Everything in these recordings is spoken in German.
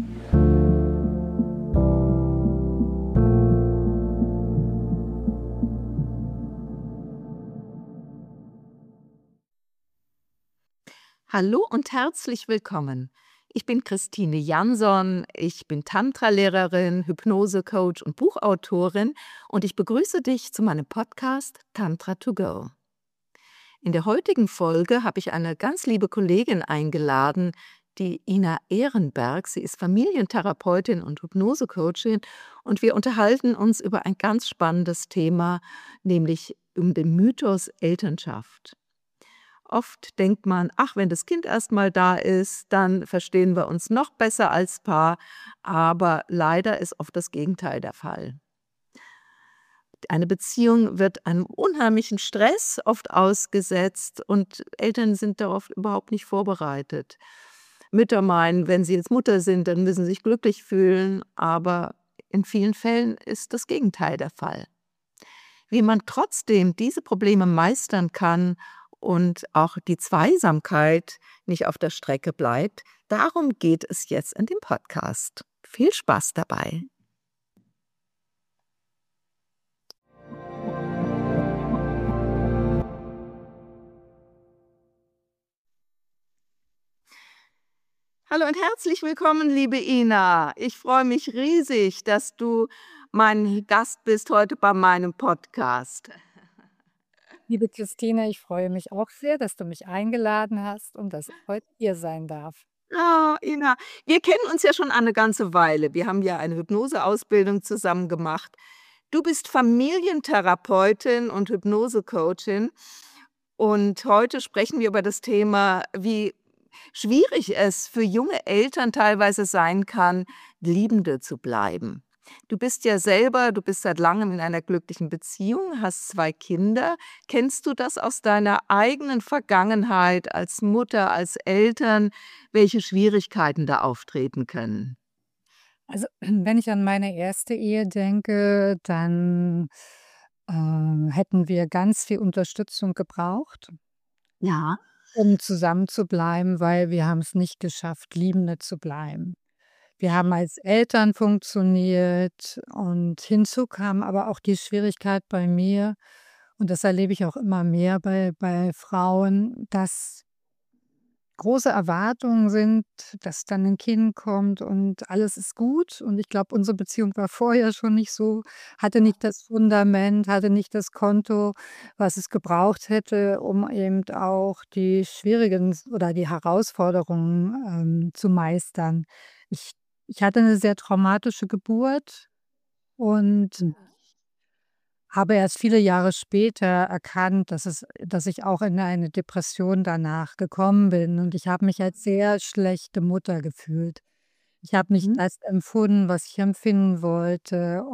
Hallo und herzlich willkommen. Ich bin Christine Jansson, ich bin Tantra-Lehrerin, Hypnose-Coach und Buchautorin und ich begrüße dich zu meinem Podcast Tantra to Go. In der heutigen Folge habe ich eine ganz liebe Kollegin eingeladen, die Ina Ehrenberg. Sie ist Familientherapeutin und Hypnose-Coachin und wir unterhalten uns über ein ganz spannendes Thema, nämlich um den Mythos Elternschaft. Oft denkt man, ach, wenn das Kind erst mal da ist, dann verstehen wir uns noch besser als Paar, aber leider ist oft das Gegenteil der Fall. Eine Beziehung wird einem unheimlichen Stress oft ausgesetzt und Eltern sind darauf überhaupt nicht vorbereitet. Mütter meinen, wenn sie jetzt Mutter sind, dann müssen sie sich glücklich fühlen, aber in vielen Fällen ist das Gegenteil der Fall. Wie man trotzdem diese Probleme meistern kann und auch die Zweisamkeit nicht auf der Strecke bleibt, darum geht es jetzt in dem Podcast. Viel Spaß dabei. Hallo und herzlich willkommen, liebe Ina. Ich freue mich riesig, dass du mein Gast bist heute bei meinem Podcast. Liebe Christine, ich freue mich auch sehr, dass du mich eingeladen hast und dass ich heute hier sein darf. Ah, Ina, wir kennen uns ja schon eine ganze Weile. Wir haben ja eine Hypnoseausbildung zusammen gemacht. Du bist Familientherapeutin und Hypnosecoachin und heute sprechen wir über das Thema, wie schwierig es für junge Eltern teilweise sein kann, Liebende zu bleiben. Du bist seit Langem in einer glücklichen Beziehung, hast 2 Kinder. Kennst du das aus deiner eigenen Vergangenheit als Mutter, als Eltern, welche Schwierigkeiten da auftreten können? Also, wenn ich an meine erste Ehe denke, dann, hätten wir ganz viel Unterstützung gebraucht, Ja. um zusammen zu bleiben, weil wir haben es nicht geschafft, Liebende zu bleiben. Wir haben als Eltern funktioniert und hinzu kam aber auch die Schwierigkeit bei mir, und das erlebe ich auch immer mehr bei Frauen, dass große Erwartungen sind, dass dann 'n Kind kommt und alles ist gut. Und ich glaube, unsere Beziehung war vorher schon nicht so, hatte nicht das Fundament, hatte nicht das Konto, was es gebraucht hätte, um eben auch die schwierigen oder die Herausforderungen, zu meistern. Ich ich hatte 'ne sehr traumatische Geburt und habe erst viele Jahre später erkannt, dass ich auch in eine Depression danach gekommen bin, und ich habe mich als sehr schlechte Mutter gefühlt. Ich habe nicht Mhm. das empfunden, was ich empfinden wollte,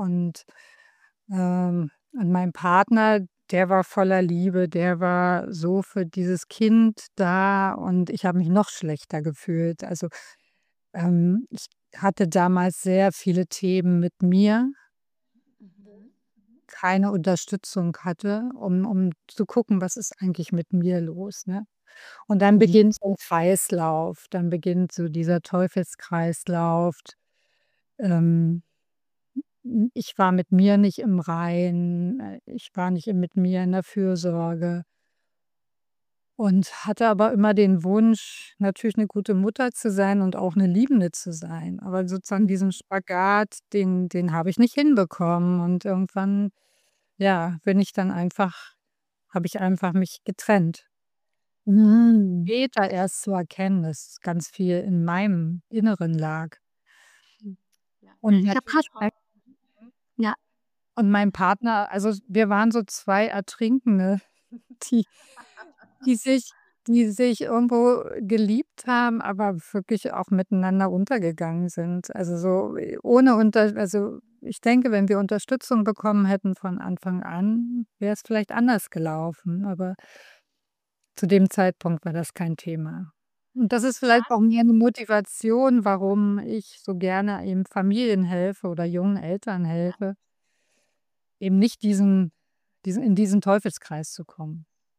und mein Partner, der war voller Liebe, der war so für dieses Kind da, und ich habe mich noch schlechter gefühlt. Also, ich hatte damals sehr viele Themen mit mir, Mhm. keine Unterstützung hatte, um zu gucken, was ist eigentlich mit mir los, ne? Und dann Mhm. beginnt so 'n Kreislauf, dann beginnt so dieser Teufelskreislauf. Ähm, ich war mit mir nicht im Reinen, ich war nicht mit mir in der Fürsorge und hatte aber immer den Wunsch, natürlich 'ne gute Mutter zu sein und auch 'ne Liebende zu sein. Aber sozusagen diesen Spagat, den habe ich nicht hinbekommen, und irgendwann, ja, bin ich dann einfach habe ich einfach mich getrennt. Mhm. Später erst zu erkennen, dass ganz viel in meinem Inneren lag. Ja. Und Ich habe grad natürlich auch, ja. und mein Partner, also, wir waren so 2 Ertrinkende, die die sich die sich irgendwo geliebt haben, aber wirklich auch miteinander untergegangen sind. Also, so, ohne ich denke, wenn wir Unterstützung bekommen hätten von Anfang an, wäre es vielleicht anders gelaufen, aber zu dem Zeitpunkt war das kein Thema. Und das ist vielleicht auch mehr 'ne Motivation, warum ich so gerne eben Familien helfe oder jungen Eltern helfe, eben nicht in diesen Teufelskreis zu kommen.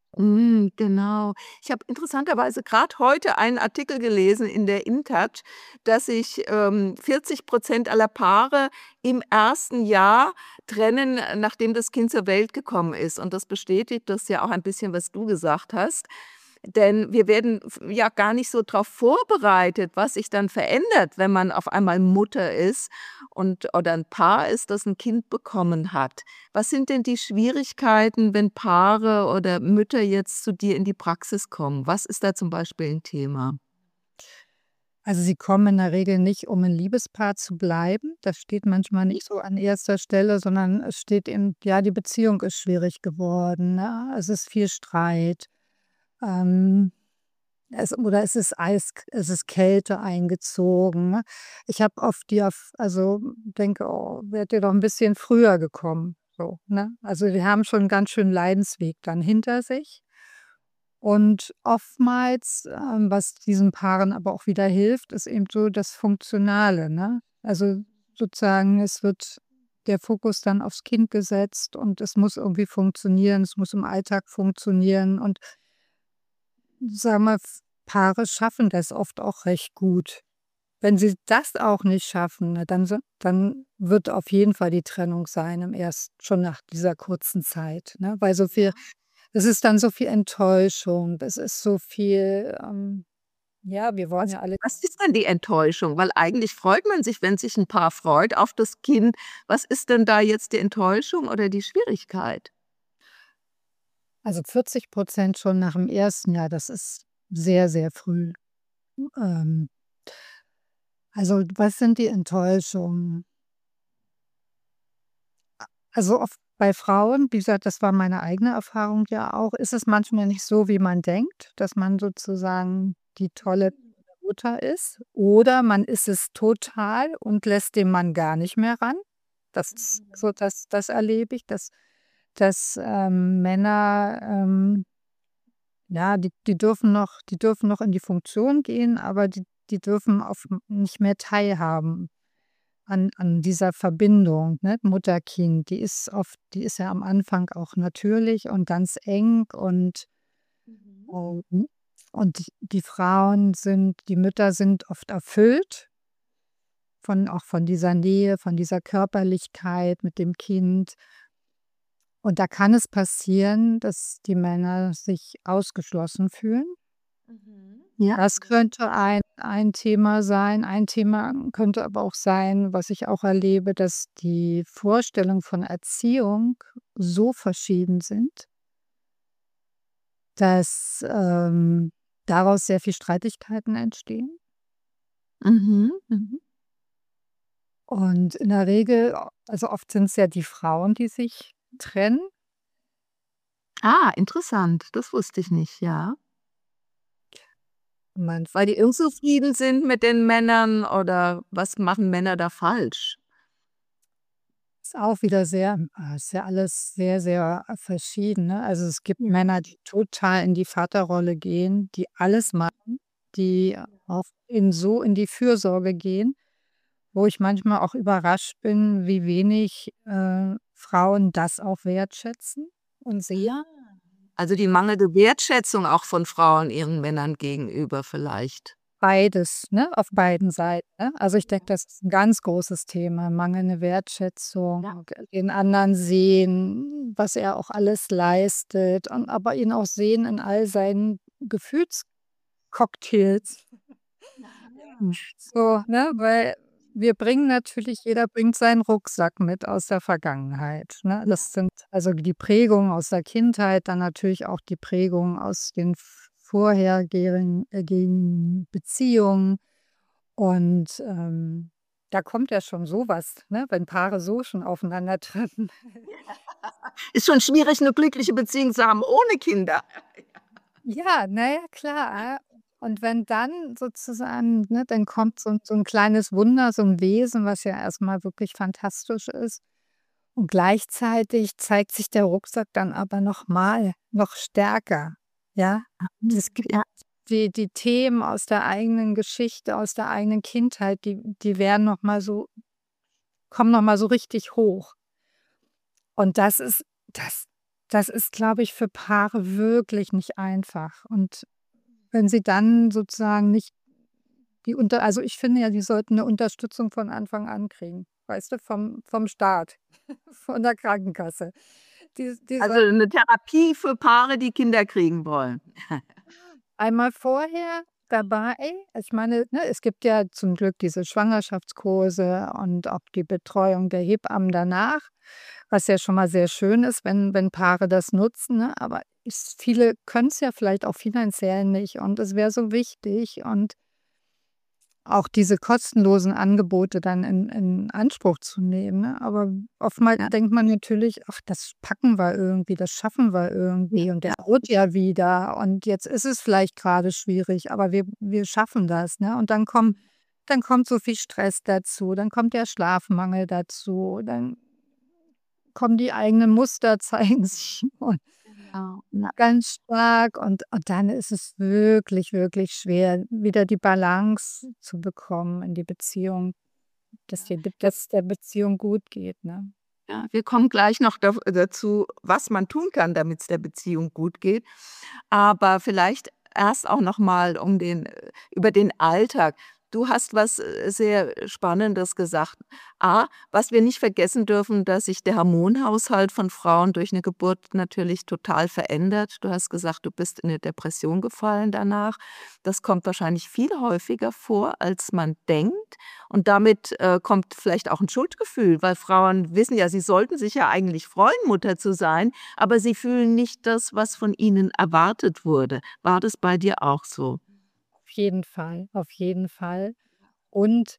Genau. Ich habe interessanterweise gerade heute einen Artikel gelesen in der InTouch, dass sich, 40% aller Paare im ersten Jahr trennen, nachdem das Kind zur Welt gekommen ist. Und das bestätigt das ja auch ein bisschen, was du gesagt hast. Denn wir werden ja gar nicht so darauf vorbereitet, was sich dann verändert, wenn man auf einmal Mutter ist und oder ein Paar ist, das ein Kind bekommen hat. Was sind denn die Schwierigkeiten, wenn Paare oder Mütter jetzt zu dir in die Praxis kommen? Was ist da zum Beispiel ein Thema? Also, sie kommen in der Regel nicht, um ein Liebespaar zu bleiben. Das steht manchmal nicht so an erster Stelle, sondern es steht in ja, die Beziehung ist schwierig geworden, ne? Es ist viel Streit. Ähm, es ist Kälte eingezogen, ne? Ich habe oft die auf also, denke: „Oh, wärt ihr doch ein bisschen früher gekommen“, so, ne? Also, die haben schon 'n ganz schön Leidensweg dann hinter sich. Und oftmals, was diesen Paaren aber auch wieder hilft, ist eben so das Funktionale, ne? Also, sozusagen, es wird der Fokus dann aufs Kind gesetzt und es muss irgendwie funktionieren, es muss im Alltag funktionieren und sagen wir, Paare schaffen das oft auch recht gut. Wenn sie das auch nicht schaffen, ne, dann wird auf jeden Fall die Trennung sein im erst schon nach dieser kurzen Zeit, ne? Weil so viel es ist dann so viel Enttäuschung, es ist so viel, ja, wir wollen ja alle Was ist denn die Enttäuschung? Weil eigentlich freut man sich, wenn sich ein Paar freut auf das Kind. Was ist denn da jetzt die Enttäuschung oder die Schwierigkeit? also 40% schon nach dem ersten Jahr, das ist sehr, sehr früh. Ähm, also, was sind die Enttäuschungen? Also, oft bei Frauen, wie gesagt, das war meine eigene Erfahrung ja auch, ist es manchmal nicht so, wie man denkt, dass man sozusagen die tolle Mutter ist. Oder man ist es total und lässt den Mann gar nicht mehr ran. Das ist so das erlebe ich, dass Männer, ja, die dürfen noch in die Funktion gehen, aber die dürfen auf nicht mehr teilhaben an dieser Verbindung, ne, Mutter-Kind. Die ist ja am Anfang auch natürlich und ganz eng Mhm. und die Mütter sind oft erfüllt von dieser Nähe, von dieser Körperlichkeit mit dem Kind. Und da kann es passieren, dass die Männer sich ausgeschlossen fühlen. Mhm. Ja. Das könnte ein Thema sein. Ein Thema könnte aber auch sein, was ich auch erlebe, dass die Vorstellungen von Erziehung so verschieden sind, dass, daraus sehr viel Streitigkeiten entstehen. Mhm, mhm. Und in der Regel also oft sind es ja die Frauen, die sich trennen. Ah, interessant. Das wusste ich nicht, ja. Man Weil die unzufrieden sind mit den Männern oder was machen Männer da falsch? ist auch wieder sehr ist ja alles sehr, sehr, verschieden, ne? Also, es gibt Ja. Männer, die total in die Vaterrolle gehen, die alles machen, die auch in die Fürsorge gehen, wo ich manchmal auch überrascht bin, wie wenig, Frauen das auch wertschätzen und sehen. Ah. Also, die mangelnde Wertschätzung auch von Frauen ihren Männern gegenüber vielleicht. Beides, ne, auf beiden Seiten, ne? Also, ich denke, das ist 'n ganz großes Thema, mangelnde Ja. Wertschätzung, den anderen sehen, was er auch alles leistet und aber ihn auch sehen in all seinen Gefühlscocktails. Ah. So, ne, weil wir bringen natürlich jeder bringt seinen Rucksack mit aus der Vergangenheit, ne? Ja. Das sind also die Prägungen aus der Kindheit, dann natürlich auch die Prägungen aus den vorhergehenden gehenden Beziehungen. Und, da kommt ja schon so was, ne, wenn Paare so schon aufeinandertreffen. Ist schon schwierig, 'ne glückliche Beziehung zu haben ohne Kinder. Ja, na ja, klar. Und wenn dann sozusagen ne, dann kommt so 'n kleines Wunder, so 'n Wesen, was ja erst mal wirklich fantastisch ist. Und gleichzeitig zeigt sich der Rucksack dann aber noch stärker, ja? Es gibt Ja. die Themen aus der eigenen Geschichte, aus der eigenen Kindheit, die werden noch mal so kommen noch mal so richtig hoch. Und das das ist, glaube ich, für Paare wirklich nicht einfach. Und wenn sie dann sozusagen nicht also ich finde ja, die sollten eine Unterstützung von Anfang an kriegen, weißt du, vom Staat, von der Krankenkasse. Die Also sollten eine Therapie für Paare, die Kinder kriegen wollen. einmal vorher dabei, ich meine, ne, es gibt ja zum Glück diese Schwangerschaftskurse und auch die Betreuung der Hebammen danach, was ja schon mal sehr schön ist, wenn Paare das nutzen, ne? Aber viele können es ja vielleicht auch finanziell nicht und es wäre so wichtig und auch diese kostenlosen Angebote dann in Anspruch zu nehmen, ne? Aber oftmals Ja, denkt man natürlich: „Ach, das packen wir irgendwie, das schaffen wir ja, irgendwie und der ja. wird ja wieder und jetzt ist es vielleicht gerade schwierig, aber wir schaffen das", ne? Und dann kommt so viel Stress dazu, dann kommt der Schlafmangel dazu, dann kommen die eigenen Muster zeigen sich und Genau. Ja, ganz stark und dann ist es wirklich, wirklich schwer, wieder die Balance zu bekommen in die Beziehung, ja. dass der Beziehung gut geht, ne? Ja, wir kommen gleich noch dazu, was man tun kann, damit es der Beziehung gut geht. Aber vielleicht erst auch noch mal über den Alltag. Du hast was, sehr Spannendes gesagt. Was wir nicht vergessen dürfen, dass sich der Hormonhaushalt von Frauen durch eine Geburt natürlich total verändert. Du hast gesagt, du bist in 'ne Depression gefallen danach. Das kommt wahrscheinlich viel häufiger vor, als man denkt. Und damit, kommt vielleicht auch ein Schuldgefühl, weil Frauen wissen ja, sie sollten sich ja eigentlich freuen, Mutter zu sein, aber sie fühlen nicht das, was von ihnen erwartet wurde. War das bei dir auch so? Auf jeden Fall, auf jeden Fall. Und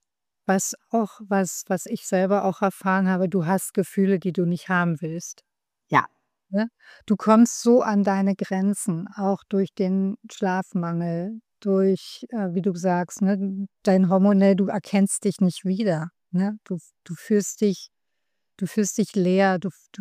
was ich selber auch erfahren habe, du hast Gefühle, die du nicht haben willst, Ja. ne? Du kommst so an deine Grenzen, auch durch den Schlafmangel, durch, wie du sagst, ne, dein hormonell du erkennst dich nicht wieder, ne? Du fühlst dich leer,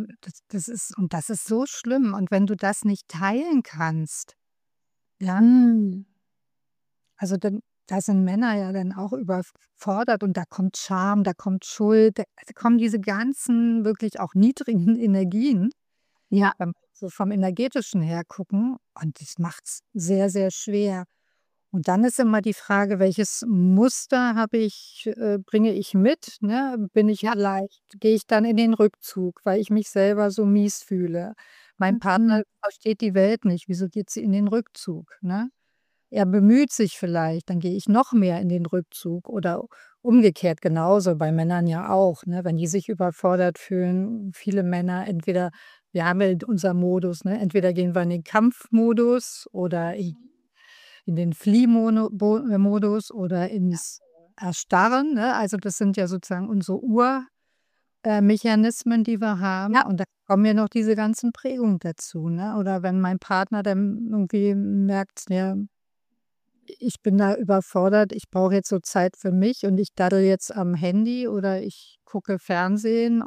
das ist so schlimm. Und wenn du das nicht teilen kannst, ja, Mhm. also dann da sind Männer ja dann auch überfordert und da kommt Scham, da kommt Schuld, da kommen diese ganzen wirklich auch niedrigen Energien, Ja. wenn wir so vom Energetischen her gucken und das macht's sehr, sehr schwer. Und dann ist immer die Frage, welches Muster bringe ich mit, ne? Ja. Gehe ich dann in den Rückzug, weil ich mich selber so mies fühle. Mein Mhm. Partner versteht die Welt nicht, wieso geht sie in den Rückzug, ne? Er bemüht sich vielleicht, dann gehe ich noch mehr in den Rückzug oder umgekehrt genauso, bei Männern ja auch, ne? Wenn die sich überfordert fühlen, viele Männer entweder wir haben ja unser Modus, ne? Entweder gehen wir in den Kampfmodus oder in den Modus oder Ja. ins Erstarren, ne? Also, das sind ja sozusagen unsere Mechanismen, die wir haben Ja. und da kommen ja noch diese ganzen Prägungen dazu, ne? Oder wenn mein Partner dann irgendwie merkt, ja, ich bin da überfordert, ich brauche jetzt so Zeit für mich und ich daddel jetzt am Handy oder ich gucke Fernsehen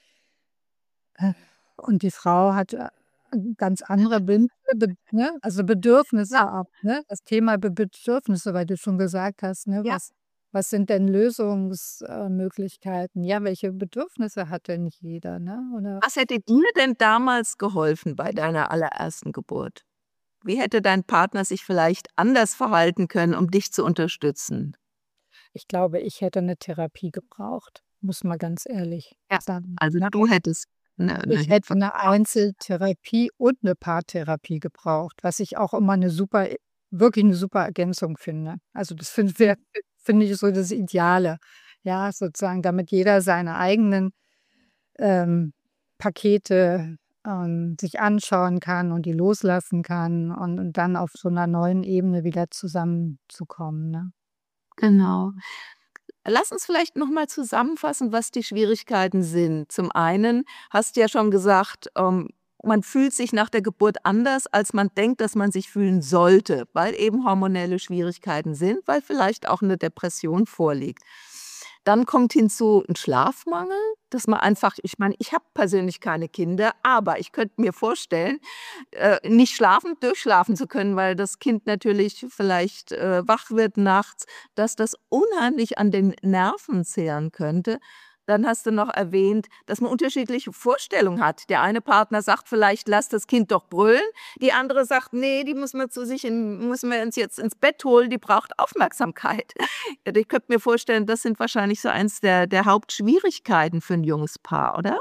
äh, und die Frau hat, ganz andere Wünsche, ne, also Bedürfnisse Ja. auch, ne? Das Thema Bedürfnisse, weil du schon gesagt hast, ne, Ja. was sind denn Lösungsmöglichkeiten? Ja, welche Bedürfnisse hat denn jeder, ne? Oder Was hätte dir denn damals geholfen bei deiner allerersten Geburt? Wie hätte dein Partner sich vielleicht anders verhalten können, um dich zu unterstützen? ich glaube, ich hätte 'ne Therapie gebraucht, muss man ganz ehrlich Ja. sagen, Also, ne? du hättest 'ne Ich hätte Hilfe 'ne gebraucht. Einzeltherapie und 'ne Paartherapie gebraucht, was ich auch immer 'ne super wirklich 'ne super Ergänzung finde. Also, das finde ich so das Ideale, ja, sozusagen, damit jeder seine eigenen, ähm, Pakete, sich anschauen kann und die loslassen kann und dann auf so 'ner neuen Ebene wieder zusammenzukommen, ne? Genau. Lass uns vielleicht noch mal zusammenfassen, was die Schwierigkeiten sind. Zum einen hast du ja schon gesagt, man fühlt sich nach der Geburt anders, als man denkt, dass man sich fühlen sollte, weil eben hormonelle Schwierigkeiten sind, weil vielleicht auch eine Depression vorliegt. Dann kommt hinzu ein Schlafmangel, dass man einfach ich meine, ich habe persönlich keine Kinder, aber ich könnte mir vorstellen, nicht durchschlafen zu können, weil das Kind natürlich vielleicht, wach wird nachts, dass das unheimlich an den Nerven zehren könnte. Dann hast du noch erwähnt, dass man unterschiedliche Vorstellungen hat. Der eine Partner sagt vielleicht: „Lass das Kind doch brüllen.“ Die andere sagt: „Nee, die müssen wir uns jetzt ins Bett holen, die braucht Aufmerksamkeit.“ Ja, ich könnte mir vorstellen, das sind wahrscheinlich so eins der Hauptschwierigkeiten für ein junges Paar, oder?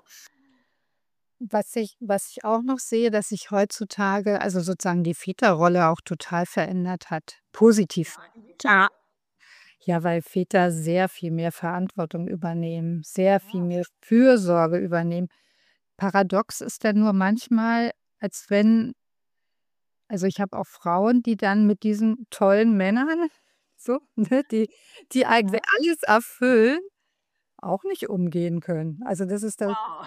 Was ich auch noch sehe, dass sich heutzutage also sozusagen die Väterrolle auch total verändert hat, positiv. Ja. Ja, weil Väter sehr viel mehr Verantwortung übernehmen, sehr viel mehr Fürsorge übernehmen. Paradox ist dann nur manchmal, als wenn also ich habe auch Frauen, die dann mit diesen tollen Männern so, ne, die eigentlich alles erfüllen, auch nicht umgehen können. Also das ist das Wow.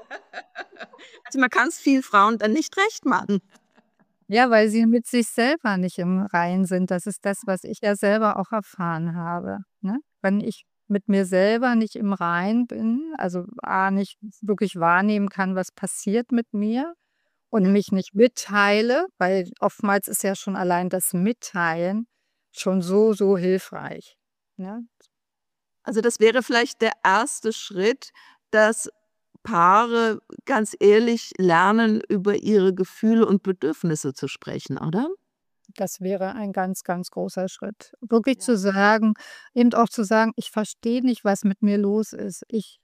Also, man kann's vielen Frauen dann nicht recht machen. ja, weil sie mit sich selber nicht im Reinen sind. Das ist das, was ich ja selber auch erfahren habe, ne? Wenn ich mit mir selber nicht im Reinen bin, also A, nicht wirklich wahrnehmen kann, was passiert mit mir und mich nicht mitteile, weil oftmals ist ja schon allein das Mitteilen schon so, so hilfreich, ne? Also, das wäre vielleicht der erste Schritt, dass Paare ganz ehrlich lernen, über ihre Gefühle und Bedürfnisse zu sprechen, oder? Das wäre ein ganz, ganz großer Schritt. Wirklich Ja. zu sagen eben auch zu sagen: „Ich verstehe nicht, was mit mir los ist.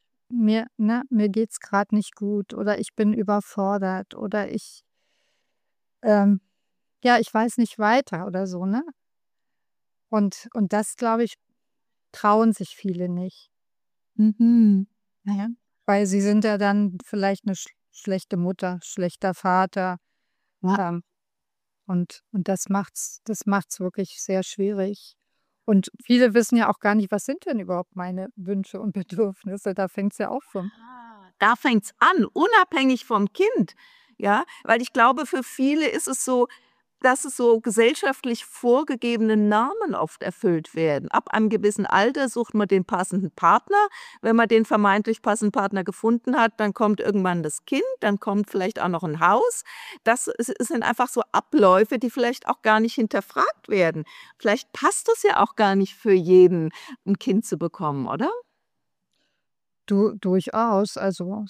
Mir geht's grad nicht gut oder ich bin überfordert oder ähm ja, ich weiß nicht weiter“ oder so, ne? Und das, glaube ich, trauen sich viele nicht, Mhm. ja, weil sie sind ja dann vielleicht 'ne schlechte Mutter, schlechter Vater, Ja. ähm und das macht's wirklich sehr schwierig. Und viele wissen ja auch gar nicht, was sind denn überhaupt meine Wünsche und Bedürfnisse? Da fängt's ja auch schon Da fängt's an, unabhängig vom Kind, ja? Weil ich glaube, für viele ist es so, dass es so gesellschaftlich vorgegebene Normen oft erfüllt werden. Ab einem gewissen Alter sucht man den passenden Partner. Wenn man den vermeintlich passenden Partner gefunden hat, dann kommt irgendwann das Kind, dann kommt vielleicht auch noch ein Haus. Das sind einfach so Abläufe, die vielleicht auch gar nicht hinterfragt werden. Vielleicht passt es ja auch gar nicht für jeden, ein Kind zu bekommen, oder? durchaus. Also,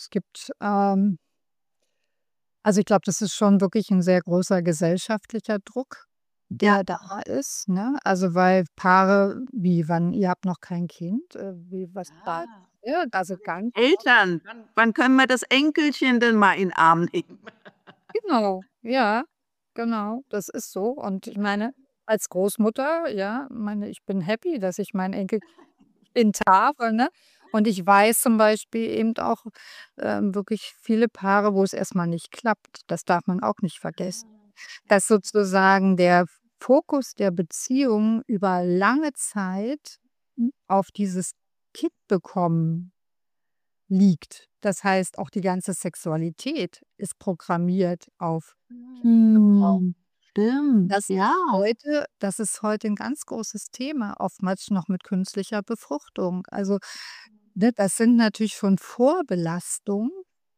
also, ich glaube, das ist schon wirklich 'n sehr großer gesellschaftlicher Druck, Ja. der da ist, ne? Also, weil Paare wie: „Wann ihr habt noch kein Kind?“ „Wie, was da?“ Ja, also, ganz Eltern, wann können wir das Enkelchen denn mal in 'n Arm nehmen? genau, ja, genau, das ist so. Und ich meine, als Großmutter, ja, meine, ich bin happy, dass ich mein Enkelkind habe, ne? Und ich weiß zum Beispiel eben auch, wirklich viele Paare, wo es erst mal nicht klappt. Das darf man auch nicht vergessen. Dass sozusagen der Fokus der Beziehung über lange Zeit, auf dieses Kind bekommen liegt. Das heißt, auch die ganze Sexualität ist programmiert auf Kindgebrauch. Mhm. Stimmt, ja. Das ist heute 'n ganz großes Thema, oftmals noch mit künstlicher Befruchtung. Also, ne, das sind natürlich schon Vorbelastungen,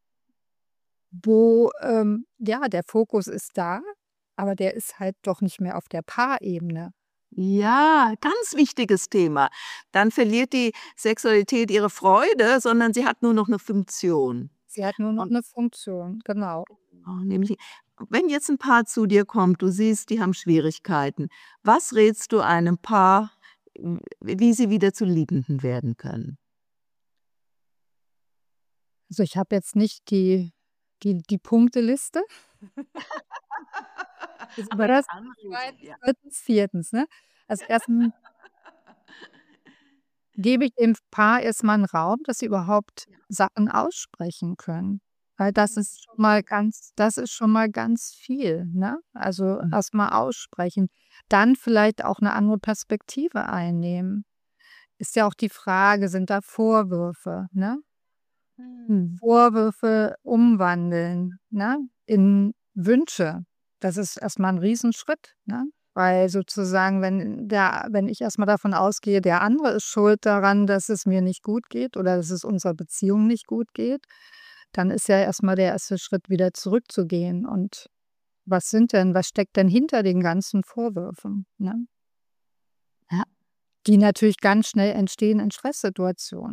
wo, ja, der Fokus ist da, aber der ist halt doch nicht mehr auf der Paarebene. Ja, ganz wichtiges Thema. Dann verliert die Sexualität ihre Freude, sondern sie hat nur noch 'ne Funktion. Sie hat nur noch Und 'ne Funktion, genau. nämlich wenn jetzt 'n Paar zu dir kommt, du siehst, die haben Schwierigkeiten, was rätst du einem Paar, wie sie wieder zu Liebenden werden können? Also, ich habe jetzt nicht die Punkteliste. Also, Aber über 'ne das Anregung, 1., ja. 2., 4., ne? Also, erstens gebe ich dem Paar erst mal 'n Raum, dass sie überhaupt Sachen aussprechen können. Weil das ist schon mal ganz viel, ne? Also, Mhm. erst mal aussprechen, dann vielleicht auch 'ne andere Perspektive einnehmen. Ist ja auch die Frage, sind da Vorwürfe, ne? Mhm. Vorwürfe umwandeln, ne, in Wünsche. Das ist erst mal 'n Riesenschritt, ne? Weil sozusagen, wenn ich erst mal davon ausgehe, der andere ist schuld daran, dass es mir nicht gut geht oder dass es unserer Beziehung nicht gut geht, dann ist ja erst mal der erste Schritt, wieder zurückzugehen. Und was steckt denn hinter den ganzen Vorwürfen, ne? Ja. Die natürlich ganz schnell entstehen in Stresssituationen.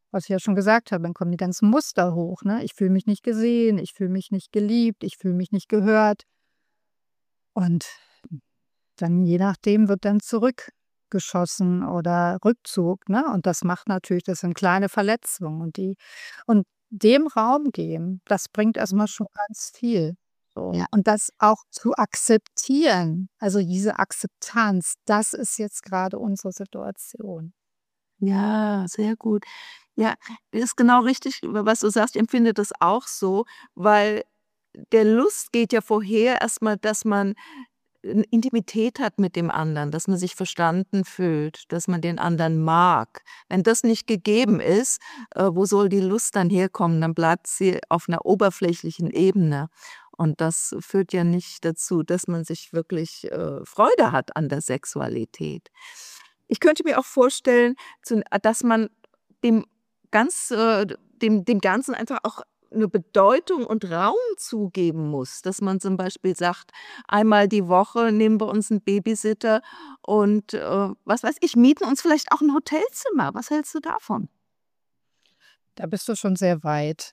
was ich ja schon gesagt habe, dann kommen die ganzen Muster hoch, ne? Ich fühle mich nicht gesehen, ich fühle mich nicht geliebt, ich fühle mich nicht gehört. Und dann je nachdem wird dann zurückgeschossen oder Rückzug, ne? Und das sind kleine Verletzungen und dem Raum geben, das bringt erstmal schon ganz viel, so. Ja. Und das auch zu akzeptieren, also diese Akzeptanz, das ist jetzt gerade unsere Situation. Ja, sehr gut. Ja, ist genau richtig, was du sagst. Ich empfinde das auch so, weil der Lust geht ja vorher erstmal, dass man 'ne Intimität hat mit dem anderen, dass man sich verstanden fühlt, dass man den anderen mag. Wenn das nicht gegeben ist, wo soll die Lust dann herkommen? Dann bleibt sie auf 'ner oberflächlichen Ebene. Und das führt ja nicht dazu, dass man sich wirklich, Freude hat an der Sexualität. Ich könnte mir auch vorstellen, dass man dem dem Ganzen einfach auch eine Bedeutung und Raum zugeben muss, dass man zum Beispiel sagt: „Einmal die Woche nehmen wir uns einen Babysitter und, was weiß ich, mieten uns vielleicht auch ein Hotelzimmer.“ Was hältst du davon? Da bist du schon sehr weit.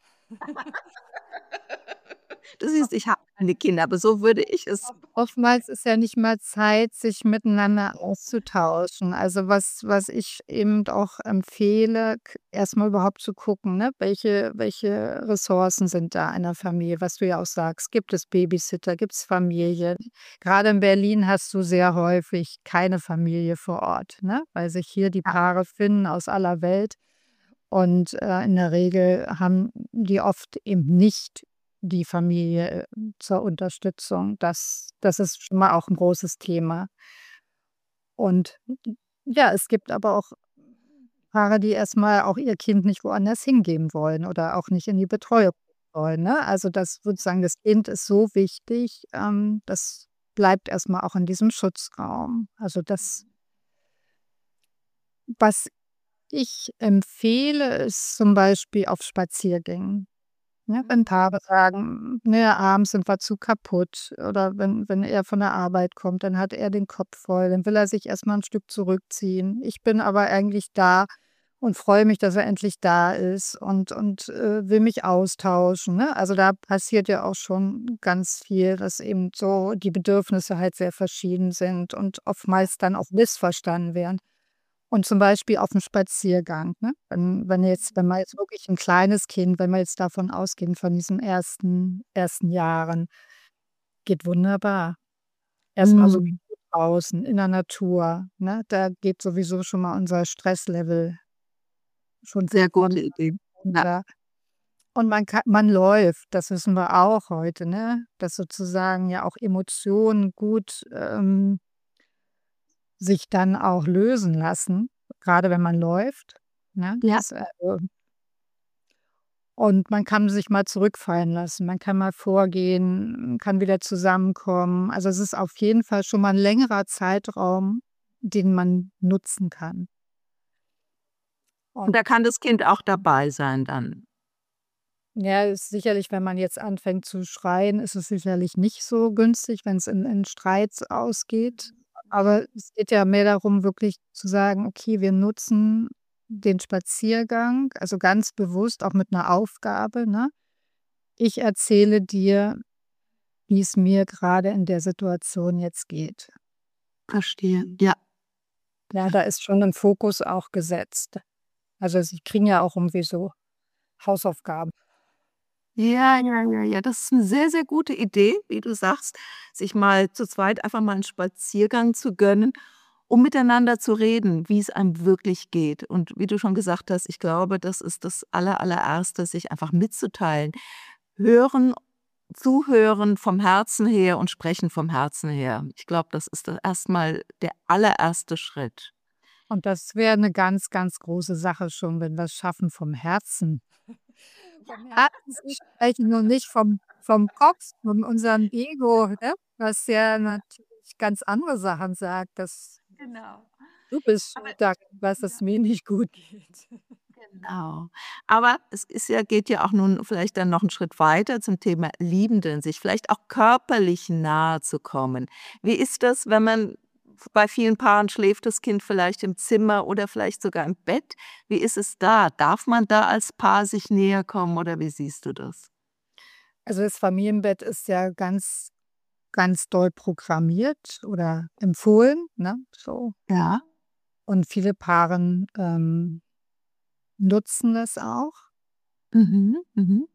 Du siehst, ich habe keine Kinder, aber so würde ich es. Oftmals ist ja nicht mal Zeit, sich miteinander auszutauschen. Also, was ich eben auch empfehle, erst mal überhaupt zu gucken, ne, welche Ressourcen sind da in der Familie, was du ja auch sagst. Gibt es Babysitter, gibt es Familie? Gerade in Berlin hast du sehr häufig keine Familie vor Ort, ne, weil sich hier die Paare finden aus aller Welt und, in der Regel haben die oft eben nicht die Familie, zur Unterstützung. Das ist schon mal auch 'n großes Thema. Und ja, es gibt aber auch Paare, die erst mal auch ihr Kind nicht woanders hingeben wollen oder auch nicht in die Betreuung wollen, ne? Also, das sozusagen das Kind ist so wichtig, das bleibt erst mal auch in diesem Schutzraum. Also, das was ich empfehle, ist zum Beispiel auf Spaziergängen. Ne, wenn Paare sagen: „Ne, abends sind wir zu kaputt“ oder wenn er von der Arbeit kommt, dann hat er den Kopf voll, dann will er sich erst mal 'n Stück zurückziehen. Ich bin aber eigentlich da und freue mich, dass er endlich da ist und will mich austauschen, ne? Also, da passiert ja auch schon ganz viel, dass eben so die Bedürfnisse halt sehr verschieden sind und oftmals dann auch missverstanden werden. Und zum Beispiel auf'm Spaziergang, ne? Wenn man jetzt wirklich 'n kleines Kind wenn wir jetzt davon ausgehen, von diesen ersten Jahren, geht wunderbar. Erst mal so Mhm. draußen in der Natur, ne? Da geht sowieso schon mal unser Stresslevel schon Sehr von gute Idee. Ja. runter. Und man läuft, das wissen wir auch heute, ne? Dass sozusagen ja auch Emotionen gut, sich dann auch lösen lassen, grade wenn man läuft, ne? Ja. Und man kann sich mal zurückfallen lassen. Man kann mal vorgehen, kann wieder zusammenkommen. Also, es ist auf jeden Fall schon mal 'n längerer Zeitraum, den man nutzen kann. Und Und da kann das Kind auch dabei sein dann. ja, ist sicherlich, wenn man jetzt anfängt zu schreien, ist es sicherlich nicht so günstig, wenn's in Streits ausgeht. Aber es geht ja mehr darum, wirklich zu sagen: „Okay, wir nutzen den Spaziergang“, also ganz bewusst auch mit 'ner Aufgabe, ne? Ich erzähle dir, wie es mir grade in der Situation jetzt geht. Verstehe, ja. Ja, da ist schon 'n Fokus auch gesetzt. Also, sie kriegen ja auch irgendwie so Hausaufgaben. Ja, ja, ja, ja, das ist 'ne sehr, sehr gute Idee, wie du sagst, sich mal zu zweit einfach mal 'n Spaziergang zu gönnen, um miteinander zu reden, wie's einem wirklich geht. Und wie du schon gesagt hast, ich glaube, das ist das Allererste, sich einfach mitzuteilen. Hören, zuhören vom Herzen her und sprechen vom Herzen her. Ich glaube, das ist da erst mal der allererste Schritt. Und das wäre 'ne ganz, ganz große Sache schon, wenn wir's schaffen vom Herzen. Vom Herzen zu sprechen und nicht vom Kopf, von unserem Ego, ne? Was ja natürlich ganz andere Sachen sagt, dass Genau. du bist Aber schuld daran, dass es mir nicht gut geht. genau. Aber es ist ja geht ja auch nun vielleicht dann noch 'n Schritt weiter zum Thema Liebenden, sich vielleicht auch körperlich nahe zu kommen. Wie ist das, wenn man bei vielen Paaren schläft das Kind vielleicht im Zimmer oder vielleicht sogar im Bett. Wie ist es da? Darf man da als Paar sich näher kommen oder wie siehst du das? Also, das Familienbett ist ja ganz, ganz doll programmiert oder empfohlen, ne, so. Ja. Und viele Paare, nutzen es auch. Mhm, mhm.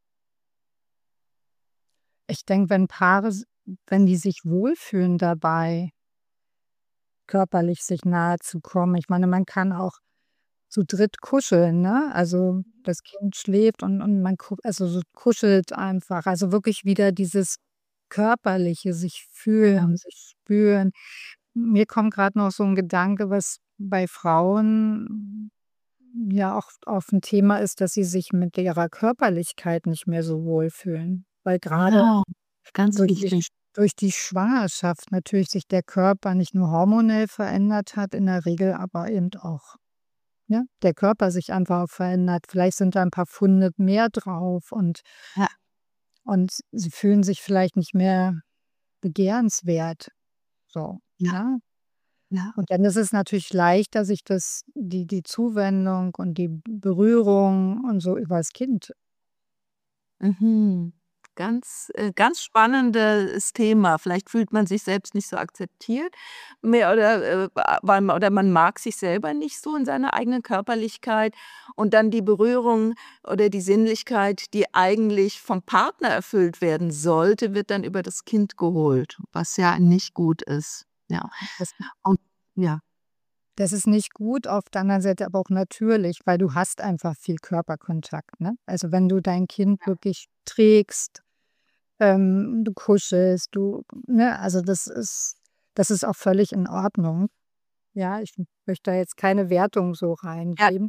Ich denke, wenn die sich wohlfühlen dabei, körperlich sich nahe zu kommen. Ich meine, man kann auch zu dritt kuscheln, ne? Also, das Kind schläft und man so kuschelt einfach. Also, wirklich wieder dieses körperliche sich fühlen, sich spüren. Mir kommt gerade noch so ein Gedanke, was bei Frauen ja auch oft 'n Thema ist, dass sie sich mit ihrer Körperlichkeit nicht mehr so wohlfühlen, weil gerade Genau, ganz durch die wichtig. Sch durch die Schwangerschaft natürlich sich der Körper nicht nur hormonell verändert hat, in der Regel aber eben auch, ja, der Körper sich einfach auch verändert. Vielleicht sind da 'n paar Pfunde mehr drauf Ja, und sie fühlen sich vielleicht nicht mehr begehrenswert, so, ja, ne? ja. Und dann ist es natürlich leichter, sich die Zuwendung und die Berührung und so übers Kind. Mhm. Ganz spannendes Thema. Vielleicht fühlt man sich selbst nicht so akzeptiert, mehr oder man mag sich selber nicht so in seiner eigenen Körperlichkeit und dann die Berührung oder die Sinnlichkeit, die eigentlich vom Partner erfüllt werden sollte, wird dann über das Kind geholt, was ja nicht gut ist. Ja. Das Und ja, Das ist nicht gut, auf der anderen Seite aber auch natürlich, weil du hast einfach viel Körperkontakt, ne? Also, wenn du dein Kind wirklich trägst, du kuschelst, also, das ist auch völlig in Ordnung. Ja, ich möchte da jetzt keine Wertung so ja, reingeben,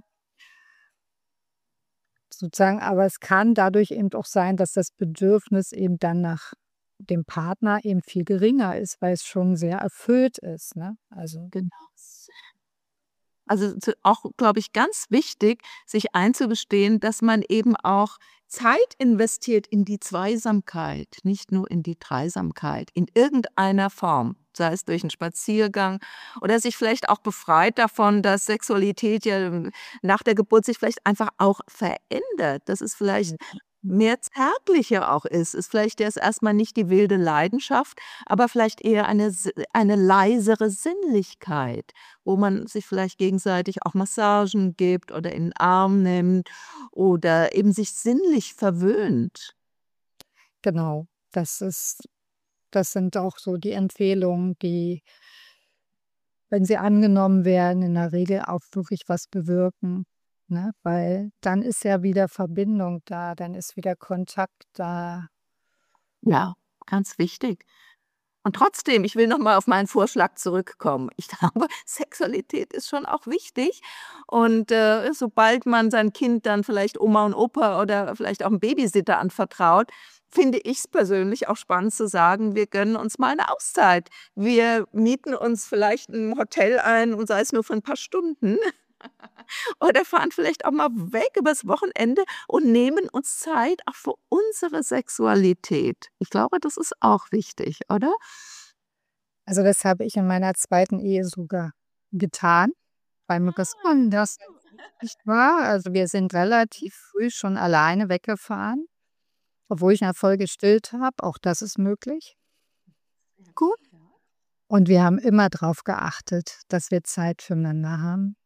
sozusagen, aber es kann dadurch eben auch sein, dass das Bedürfnis eben dann nach dem Partner eben viel geringer ist, weil es schon sehr erfüllt ist, ne? Also, genau. Also, auch, glaube ich, ganz wichtig, sich einzugestehen, dass man eben auch Zeit investiert in die Zweisamkeit, nicht nur in die Dreisamkeit, in irgendeiner Form, sei es durch einen Spaziergang oder sich vielleicht auch befreit davon, dass Sexualität ja nach der Geburt sich vielleicht einfach auch verändert, dass es vielleicht mehr zärtlicher auch ist. Ist vielleicht jetzt erst mal nicht die wilde Leidenschaft, aber vielleicht eher eine leisere Sinnlichkeit, wo man sich vielleicht gegenseitig auch Massagen gibt oder in 'n Arm nimmt oder eben sich sinnlich verwöhnt. genau, das sind auch so die Empfehlungen, die, wenn sie angenommen werden, in der Regel auch wirklich was bewirken, ne? Weil dann ist ja wieder Verbindung da, dann ist wieder Kontakt da. Ja, ganz wichtig. Und trotzdem, ich will noch mal auf meinen Vorschlag zurückkommen. Ich glaube, Sexualität ist schon auch wichtig und, sobald man sein Kind dann vielleicht Oma und Opa oder vielleicht auch 'm Babysitter anvertraut, finde ich's persönlich auch spannend zu sagen: „Wir gönnen uns mal 'ne Auszeit. Wir mieten uns vielleicht 'n Hotel ein und sei es nur für 'n paar Stunden oder fahren vielleicht auch mal weg übers Wochenende und nehmen uns Zeit auch für unsere Sexualität.“ Ich glaube, das ist auch wichtig, oder? Also, das habe ich in meiner zweiten Ehe sogar getan, weil mir das anders nicht war. Also, wir sind relativ früh schon alleine weggefahren, obwohl ich ja voll gestillt habe, auch das ist möglich. Gut. Und wir haben immer drauf geachtet, dass wir Zeit füreinander haben.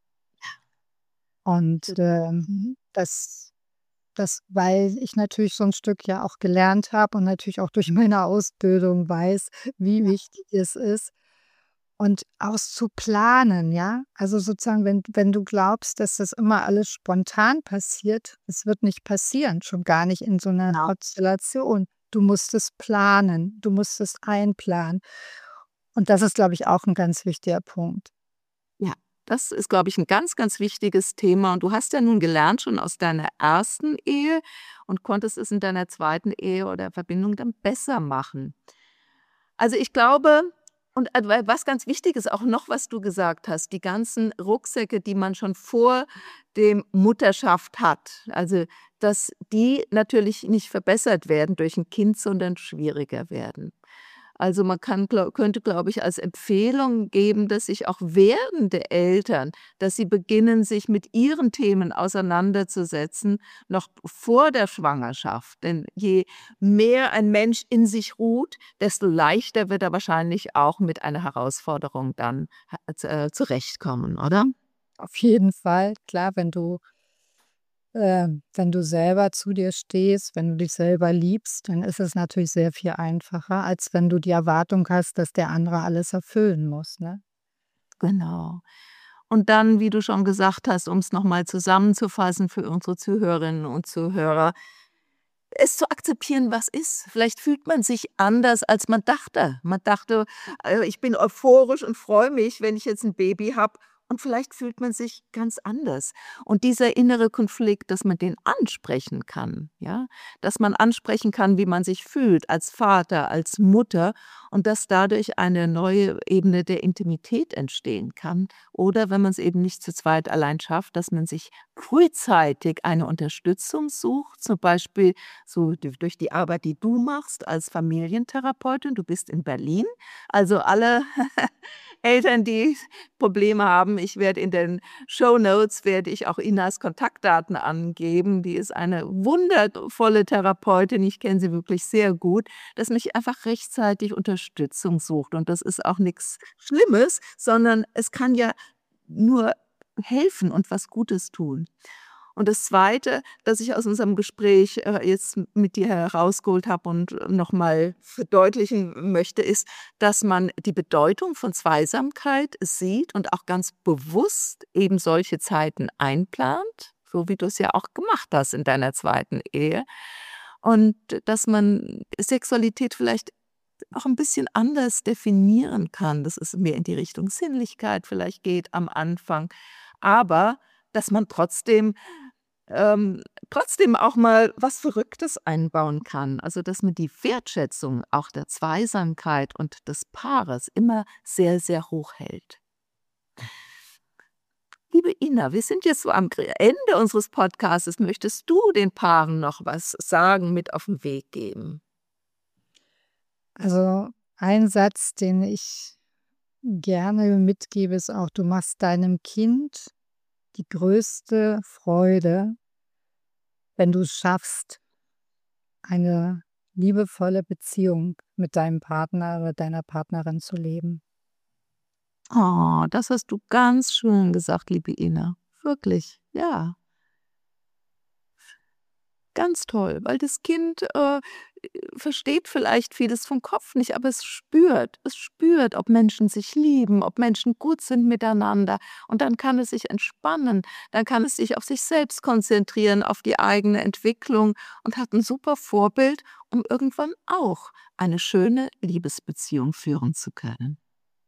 Und, Mhm. das weil ich natürlich so 'n Stück ja auch gelernt habe und natürlich auch durch meine Ausbildung weiß, wie wichtig es ist und zu planen, ja? Also, sozusagen, wenn du glaubst, dass das immer alles spontan passiert, es wird nicht passieren, schon gar nicht in so 'ner Genau. Konstellation. Du musst es planen, du musst es einplanen. Und das ist, glaube ich, auch 'n ganz wichtiger Punkt. Ja, das ist, glaube ich, 'n ganz, ganz wichtiges Thema und du hast ja nun gelernt schon aus deiner ersten Ehe und konntest es in deiner zweiten Ehe oder Verbindung dann besser machen. Also, ich glaube und, was ganz wichtig ist auch noch, was du gesagt hast, die ganzen Rucksäcke, die man schon vor dem Mutterschaft hat, also, dass die natürlich nicht verbessert werden durch 'n Kind, sondern schwieriger werden. Also man könnte, glaube ich, als Empfehlung geben, dass sich auch werdende Eltern, dass sie beginnen, sich mit ihren Themen auseinanderzusetzen, noch vor der Schwangerschaft. Denn je mehr ein Mensch in sich ruht, desto leichter wird er wahrscheinlich auch mit einer Herausforderung dann zurechtkommen, oder? Auf jeden Fall, klar, wenn du selber zu dir stehst, wenn du dich selber liebst, dann ist es natürlich sehr viel einfacher, als wenn du die Erwartung hast, dass der andere alles erfüllen muss, ne? Genau. Und dann, wie du schon gesagt hast, um es noch mal zusammenzufassen für unsere Zuhörerinnen und Zuhörer, es zu akzeptieren, was ist. Vielleicht fühlt man sich anders, als man dachte. Man dachte, ich bin euphorisch und freue mich, wenn ich jetzt ein Baby habe. Und vielleicht fühlt man sich ganz anders. Und dieser innere Konflikt, dass man den ansprechen kann, ja? Dass man ansprechen kann, wie man sich fühlt als Vater, als Mutter und dass dadurch eine neue Ebene der Intimität entstehen kann. Oder wenn man es eben nicht zu zweit allein schafft, dass man sich frühzeitig eine Unterstützung sucht, zum Beispiel so durch die Arbeit, die du machst als Familientherapeutin. Du bist in Berlin. Also alle Eltern, die Probleme haben, ich werde in den Shownotes werde ich auch Inas Kontaktdaten angeben. Die ist eine wundervolle Therapeutin. Ich kenne sie wirklich sehr gut, dass mich einfach rechtzeitig Unterstützung sucht. Und das ist auch nichts Schlimmes, sondern es kann ja nur helfen und was Gutes tun. Und das Zweite, das ich aus unserem Gespräch, jetzt mit dir herausgeholt habe und noch mal verdeutlichen möchte, ist, dass man die Bedeutung von Zweisamkeit sieht und auch ganz bewusst eben solche Zeiten einplant, so wie du es ja auch gemacht hast in deiner zweiten Ehe. Und dass man Sexualität vielleicht auch ein bisschen anders definieren kann, dass es mehr in die Richtung Sinnlichkeit vielleicht geht am Anfang, aber dass man trotzdem auch mal was Verrücktes einbauen kann. Also, dass man die Wertschätzung auch der Zweisamkeit und des Paares immer sehr, sehr hoch hält. Liebe Ina, wir sind jetzt so am Ende unseres Podcasts. Möchtest du den Paaren noch was sagen, mit auf den Weg geben? Also, ein Satz, den ich gerne mitgebe, ist auch: Du machst deinem Kind die größte Freude, wenn du es schaffst, eine liebevolle Beziehung mit deinem Partner oder deiner Partnerin zu leben. Oh, das hast du ganz schön gesagt, liebe Ina. Wirklich, ja. Ganz toll, weil das Kind, versteht vielleicht vieles vom Kopf nicht, aber es spürt, ob Menschen sich lieben, ob Menschen gut sind miteinander und dann kann es sich entspannen, dann kann es sich auf sich selbst konzentrieren, auf die eigene Entwicklung und hat 'n super Vorbild, um irgendwann auch eine schöne Liebesbeziehung führen zu können.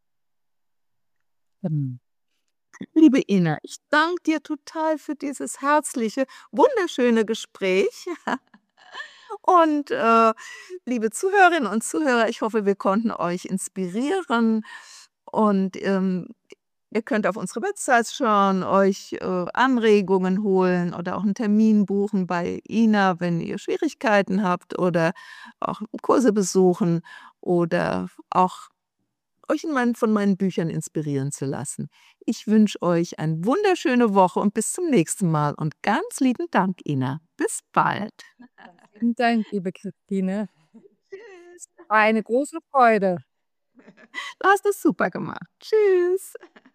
Mhm. Liebe Ina, ich danke dir total für dieses herzliche, wunderschöne Gespräch. Und, liebe Zuhörerinnen und Zuhörer, ich hoffe, wir konnten euch inspirieren und, ihr könnt auf unsere Website schauen, euch, Anregungen holen oder auch einen Termin buchen bei Ina, wenn ihr Schwierigkeiten habt oder auch Kurse besuchen oder auch euch von meinen Büchern inspirieren zu lassen. Ich wünsche euch eine wunderschöne Woche und bis zum nächsten Mal und ganz lieben Dank, Ina. Bis bald. Vielen Dank, liebe Christine. Tschüss. War eine große Freude. Du hast es super gemacht. Tschüss.